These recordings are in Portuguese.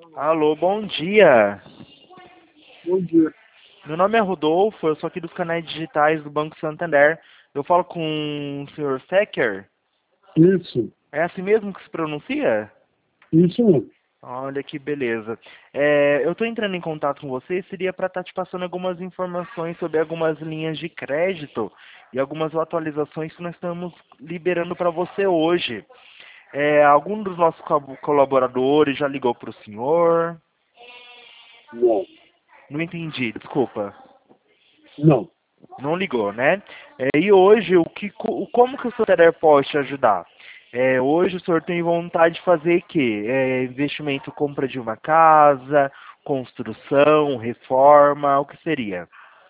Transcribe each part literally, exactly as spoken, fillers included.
Alô, bom dia. Bom dia. Meu nome é Rodolfo, eu sou aqui dos canais digitais do Banco Santander. Eu falo com o senhor Secker? Isso, É assim mesmo que se pronuncia? isso mesmo. Olha que beleza. É, eu estou entrando em contato com você, seria para estar te passando algumas informações sobre algumas linhas de crédito e algumas atualizações que nós estamos liberando para você hoje. É, algum dos nossos co- colaboradores já ligou para o senhor? Não, Não entendi, desculpa. não. Não ligou, né? É, e hoje, o que, co- como que o Santander pode te ajudar? É, hoje o senhor tem vontade de fazer o quê? É, investimento, compra de uma casa, construção, reforma, o que seria?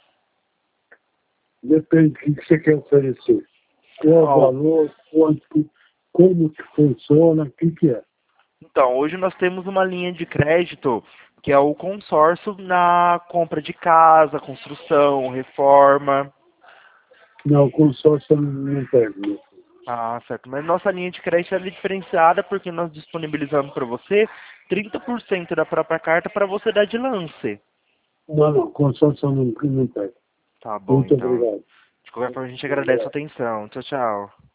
Depende do que você quer oferecer. Qual o Ó, valor, quanto, como que funciona, o que, que é. então, hoje nós temos uma linha de crédito que é o consórcio na compra de casa, construção, reforma. Não, o consórcio não, não pega. Meu. Ah, certo. Mas nossa linha de crédito ela é diferenciada porque nós disponibilizamos para você trinta por cento da própria carta para você dar de lance. Não, não, consórcio não, não pega. Tá bom, Muito então. obrigado. De qualquer forma, a gente Um agradece a abraço. atenção. Tchau, tchau.